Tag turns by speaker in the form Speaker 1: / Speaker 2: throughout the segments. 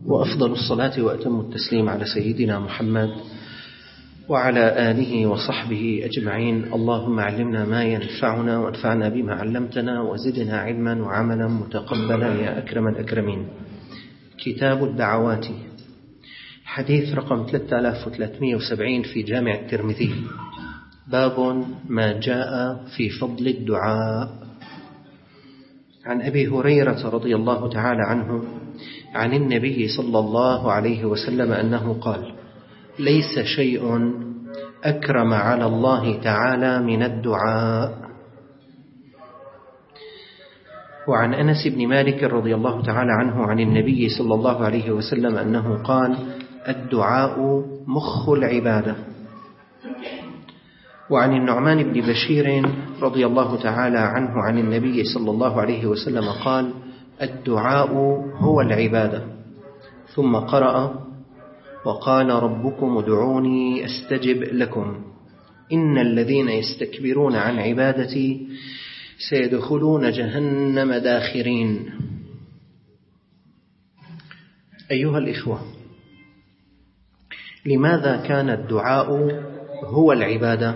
Speaker 1: وأفضل الصلاة وأتم التسليم على سيدنا محمد وعلى آله وصحبه أجمعين. اللهم علمنا ما ينفعنا وانفعنا بما علمتنا وزدنا علما وعملا متقبلا يا أكرم الأكرمين. كتاب الدعوات، حديث رقم 3370 في جامع الترمذي. باب ما جاء في فضل الدعاء. عن أبي هريرة رضي الله تعالى عنه عن النبي صلى الله عليه وسلم أنه قال: ليس شيء أكرم على الله تعالى من الدعاء. وعن أنس بن مالك رضي الله تعالى عنه عن النبي صلى الله عليه وسلم أنه قال: الدعاء مخ العبادة. وعن النعمان بن بشير رضي الله تعالى عنه عن النبي صلى الله عليه وسلم قال: الدعاء هو العبادة. ثم قرأ: وقال ربكم ادعوني أستجب لكم إن الذين يستكبرون عن عبادتي سيدخلون جهنم داخرين. أيها الإخوة، لماذا كان الدعاء هو العبادة؟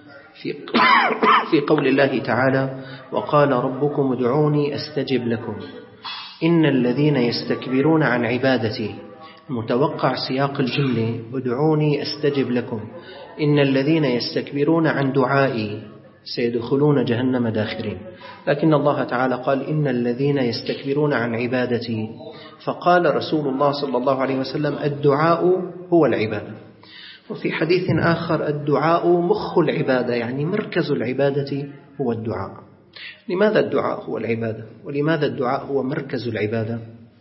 Speaker 1: في قول الله تعالى: وقال ربكم ادعوني أستجب لكم إن الذين يستكبرون عن عبادتي. متوقع سياق الجملة: ادعوني أستجب لكم إن الذين يستكبرون عن دعائي سيدخلون جهنم داخرين. لكن الله تعالى قال: إن الذين يستكبرون عن عبادتي. فقال رسول الله صلى الله عليه وسلم: الدعاء هو العبادة. وفي حديث آخر: الدعاء مخ العبادة، يعني مركز العبادة هو الدعاء. لماذا الدعاء هو العبادة؟ ولماذا الدعاء هو مركز العبادة؟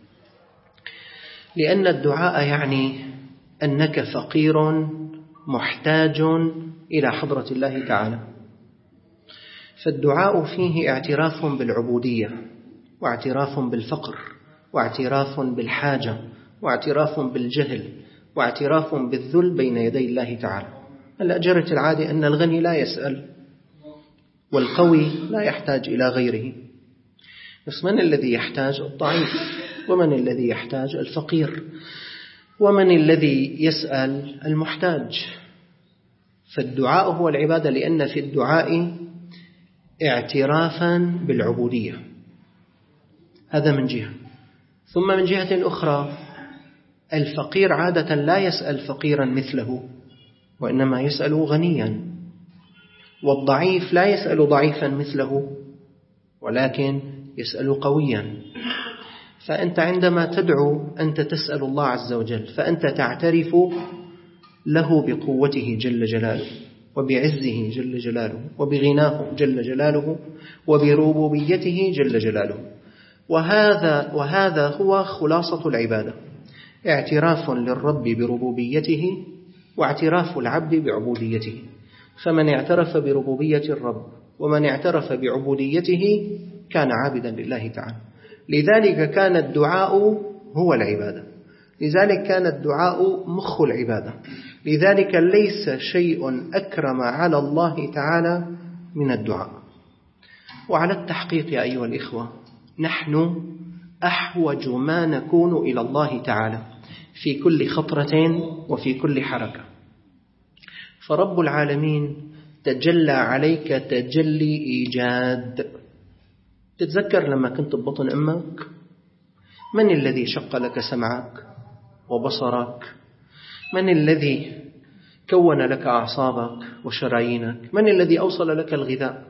Speaker 1: لأن الدعاء يعني أنك فقير محتاج إلى حضرة الله تعالى، فالدعاء فيه اعتراف بالعبودية، واعتراف بالفقر، واعتراف بالحاجة، واعتراف بالجهل، واعتراف بالذل بين يدي الله تعالى. هلأ جرت العادة أن الغني لا يسأل والقوي لا يحتاج إلى غيره، بس من الذي يحتاج؟ الضعيف. ومن الذي يحتاج؟ الفقير. ومن الذي يسأل؟ المحتاج. فالدعاء هو العبادة، لأن في الدعاء اعترافا بالعبودية. هذا من جهة. ثم من جهة أخرى، الفقير عادة لا يسأل فقيرا مثله، وإنما يسأل غنيا. والضعيف لا يسأل ضعيفا مثله، ولكن يسأل قويا. فأنت عندما تدعو أنت تسأل الله عز وجل، فأنت تعترف له بقوته جل جلاله، وبعزه جل جلاله، وبغناه جل جلاله، وبربوبيته جل جلاله. وهذا هو خلاصة العبادة: اعتراف للرب بربوبيته، واعتراف العبد بعبوديته. فمن اعترف بربوبية الرب ومن اعترف بعبوديته كان عابدا لله تعالى. لذلك كان الدعاء هو العبادة، لذلك كان الدعاء مخ العبادة، لذلك ليس شيء أكرم على الله تعالى من الدعاء. وعلى التحقيق يا أيها الإخوة، نحن أحوج ما نكون إلى الله تعالى في كل خطرة وفي كل حركة. فرب العالمين تجلى عليك تجلي إيجاد. تتذكر لما كنت ببطن أمك؟ من الذي شق لك سمعك وبصرك؟ من الذي كون لك أعصابك وشرايينك؟ من الذي أوصل لك الغذاء؟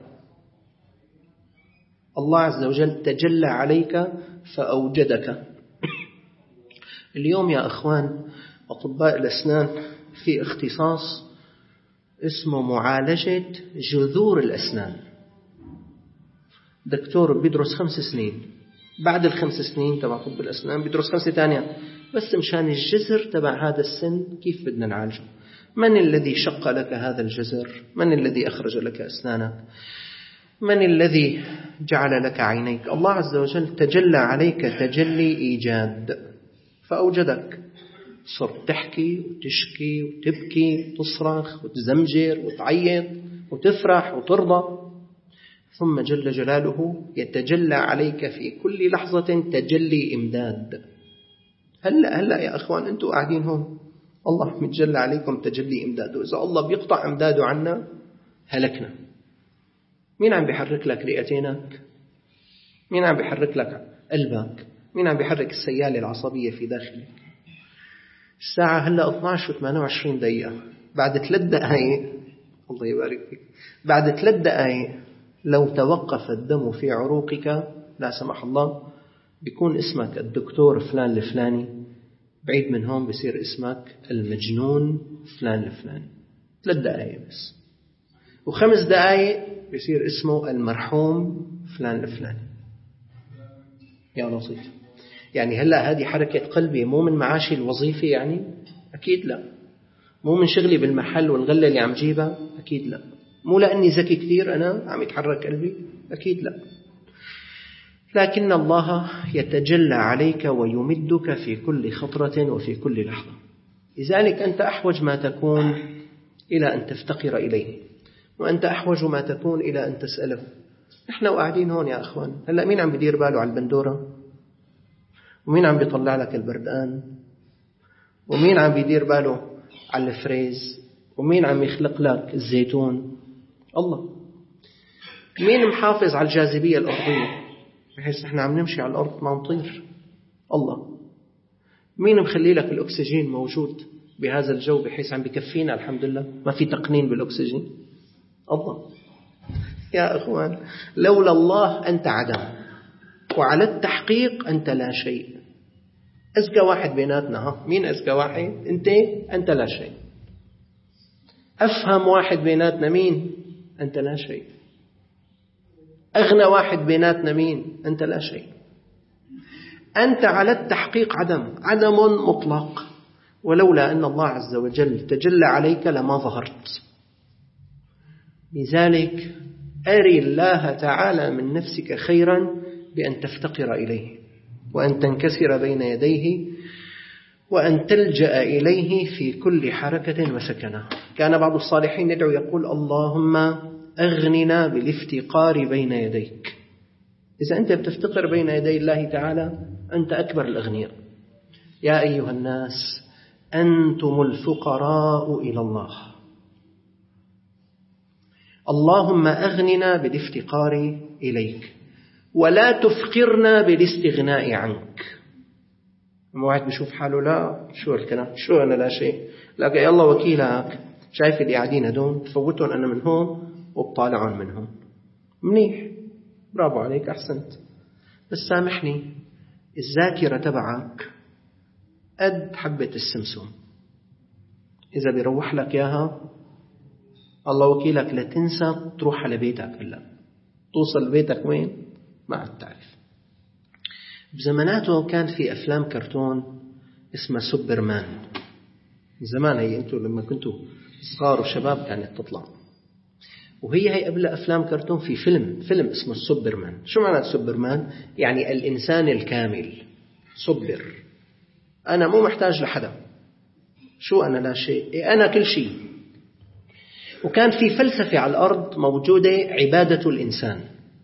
Speaker 1: الله عز وجل تجلى عليك فأوجدك. اليوم يا أخوان أطباء الأسنان في اختصاص اسمه معالجة جذور الأسنان. دكتور بيدرس 5 سنين، بعد 5 سنين تبع طب الأسنان بيدرس 5 تانية، بس مشان الجذر تبع هذا السن كيف بدنا نعالجه. من الذي شق لك هذا الجذر؟ من الذي أخرج لك أسنانك؟ من الذي جعل لك عينيك؟ الله عز وجل تجلى عليك تجلي إيجاد فأوجدك. صرت تحكي وتشكي وتبكي وتصرخ وتزمجر وتعيط وتفرح وترضى. ثم جل جلاله يتجلى عليك في كل لحظة تجلي إمداد. هلأ يا أخوان أنتوا قاعدين هون، الله متجلى عليكم تجلي إمداده. إذا الله بيقطع إمداده عنا هلكنا. مين عم بيحرك لك رئتينك؟ مين عم بيحرك لك قلبك؟ مين عم بيحرك السيالة العصبية في داخلك؟ الساعة هلأ 12:28. بعد 3 دقائق، الله يبارك فيك، بعد 3 دقائق لو توقف الدم في عروقك لا سمح الله بيكون اسمك الدكتور فلان الفلاني، بعيد من هون بيصير اسمك المجنون فلان الفلاني. 3 دقائق بس. و5 دقائق بيصير اسمه المرحوم فلان الفلاني. يا لطيف. يعني هلأ هذه حركة قلبي مو من معاشي الوظيفة يعني؟ أكيد لا. مو من شغلي بالمحل والغلة اللي عم جيبها؟ أكيد لا. مو لأني ذكي كثير أنا عم يتحرك قلبي؟ أكيد لا. لكن الله يتجلى عليك ويمدك في كل خطرة وفي كل لحظة. لذلك أنت أحوج ما تكون إلى أن تفتقر إليه، وأنت أحوج ما تكون إلى أن تسأله. نحن قاعدين هون يا أخوان، هلأ مين عم بدير باله على البندورة؟ ومين عم بيطلع لك البردقان؟ ومين عم بيدير باله على الفريز؟ ومين عم يخلق لك الزيتون؟ الله. مين محافظ على الجاذبية الأرضية بحيث احنا عم نمشي على الأرض ما نطير؟ الله. مين مخلي لك الأكسجين موجود بهذا الجو بحيث عم بكفينا الحمد لله ما في تقنين بالأكسجين؟ الله. يا أخوان لولا الله أنت عدم، وعلى التحقيق أنت لا شيء. أزكى واحد بيناتنا، مين أزكى واحد؟ أنت لا شيء. أفهم واحد بيناتنا مين؟ أنت لا شيء. أغنى واحد بيناتنا مين؟ أنت لا شيء. أنت على التحقيق عدم مطلق، ولولا أن الله عز وجل تجلى عليك لما ظهرت. لذلك أري الله تعالى من نفسك خيرا بأن تفتقر إليه، وأن تنكسر بين يديه، وأن تلجأ إليه في كل حركة وسكنة. كان بعض الصالحين يدعو يقول اللهم أغننا بالافتقار بين يديك. إذا أنت بتفتقر بين يدي الله تعالى أنت أكبر الأغنياء. يا أيها الناس أنتم الفقراء إلى الله. اللهم أغننا بالافتقار إليك ولا تفقرنا بالاستغناء عنك. واحد بيشوف حاله لا شو الكلام، شو أنا لا شيء، لكن يا الله وكيلك شايف اللي قاعدين هدول تفوتهم أنا من هون وبطالعهم منهم. منيح، برافو عليك، أحسنت، بس سامحني الذاكرة تبعك قد حبة السمسم، إذا بيروح لك ياها الله وكيلك لا تنسى تروح على بيتك هلا، توصل بيتك وين ما عاد تعرف. بزماناته كان في أفلام كرتون اسمها سوبرمان. زمان هي أنتوا لما كنتوا صغار وشباب كانت تطلع، وهي قبل أفلام كرتون في فيلم اسمه سوبرمان. شو معنى سوبرمان؟ يعني الإنسان الكامل. صبر، أنا مو محتاج لحدا، شو أنا لا شيء، أنا كل شيء. وكان في فلسفة على الأرض موجودة، عبادة الإنسان.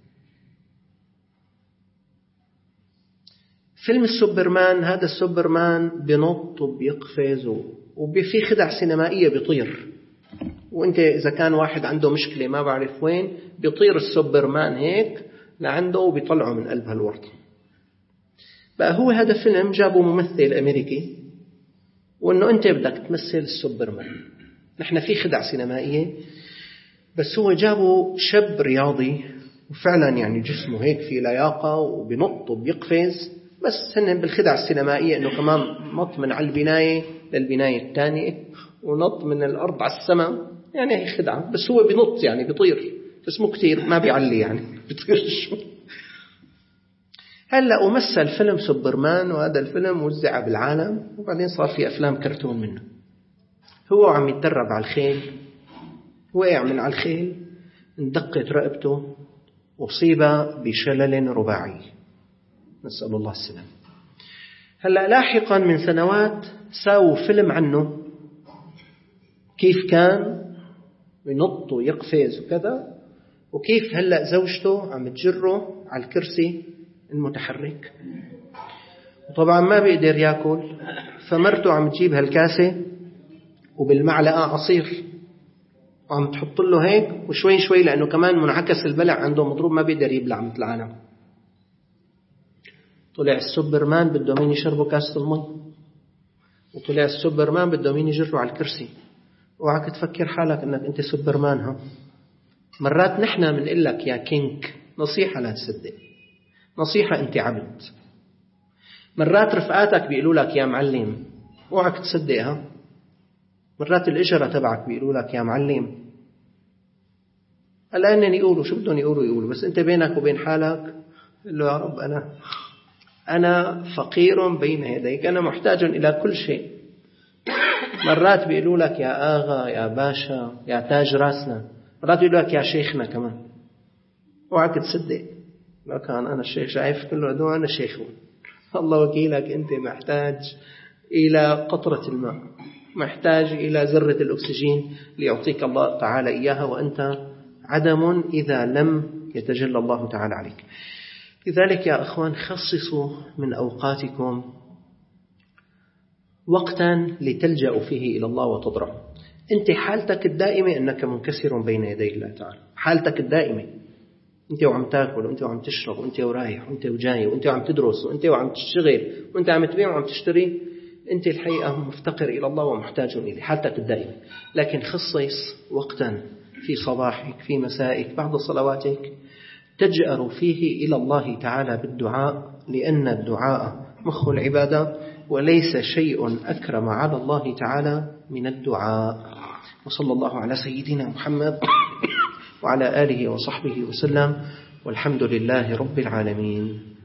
Speaker 1: فيلم السوبرمان، هذا السوبرمان بنط وبيقفز وفي خدع سينمائية بيطير، وانت إذا كان واحد عنده مشكلة ما بعرف وين بيطير السوبرمان هيك لعنده وبيطلعه من قلب هالورطة. بقى هو هذا فيلم جابوا ممثل أمريكي وإنه أنت بدك تمثل السوبرمان. نحن في خدع سينمائية، بس هو جابوا شاب رياضي وفعلا يعني جسمه هيك في لياقة وبنط وبيقفز، بس هن بالخدع السينمائية إنه كمان نط من على البناية للبناية الثانية ونط من الأرض على السماء، يعني هي خدعة، بس هو بنط يعني بيطير، بس مو كتير ما بيعلي يعني بيطير شو. هلأ ومثل فيلم سوبرمان، وهذا الفيلم وزع بالعالم، وبعدين صار في أفلام كرتون منه. هو عم يتدرب على الخيل، وقع من على الخيل، اندقت رقبته، أصيب بشلل رباعي، نسأل الله السلام. هلأ لاحقا من سنوات ساووا فيلم عنه، كيف كان ينط ويقفز وكذا، وكيف هلأ زوجته عم تجره على الكرسي المتحرك، وطبعا ما بيقدر يأكل، فمرته عم تجيب هالكاسة وبالمعلقة عصير وعم تحط له هيك وشوي شوي، لأنه كمان منعكس البلع عنده مضروب ما بيقدر يبلع مثل العالم. طلع السوبرمان بده مين يشربوا كاسة المي، وطلع السوبرمان بده مين يجروا على الكرسي. اوعك تفكر حالك انك انت سوبرمان. ها مرات نحن بنقول لك يا كينج، نصيحة لا تصدق، نصيحة انت عبد. مرات رفقاتك بيقولوا لك يا معلم، اوعك تصدقها. مرات الإجرة تبعك بيقولوا لك يا معلم. الآن يقولوا شو بدهم يقولوا، بس انت بينك وبين حالك قل له يا رب أنا فقير بين يديك، أنا محتاج إلى كل شيء. مرات بيقولوا لك يا آغا، يا باشا، يا تاج راسنا. مرات بيقولوا لك يا شيخنا كمان. اوعك تصدق لو كان أنا الشيخ، شايف كله هدول أنا شيخ. الله وكيلك، أنت محتاج إلى قطرة الماء، محتاج إلى ذرة الأكسجين ليعطيك الله تعالى إياها، وأنت عدم إذا لم يتجلى الله تعالى عليك. لذلك يا أخوان، خصصوا من أوقاتكم وقتا لتلجأ فيه إلى الله وتضرع. أنت حالتك الدائمة أنك منكسر بين يدي الله تعالى، حالتك الدائمة أنت وعم تاكل، وأنت وعم تشرب، وأنت ورايح، وأنت وجاي، وأنت وعم تدرس، وأنت وعم تشتغل، وأنت عم تبيع وعم تشتري. أنت الحقيقة مفتقر إلى الله ومحتاج إليه، حالتك الدائمة. لكن خصص وقتا في صباحك، في مسائك، بعد صلواتك، تجأر فيه إلى الله تعالى بالدعاء، لأن الدعاء مخ العبادة، وليس شيء أكرم على الله تعالى من الدعاء. وصلى الله على سيدنا محمد وعلى آله وصحبه وسلم، والحمد لله رب العالمين.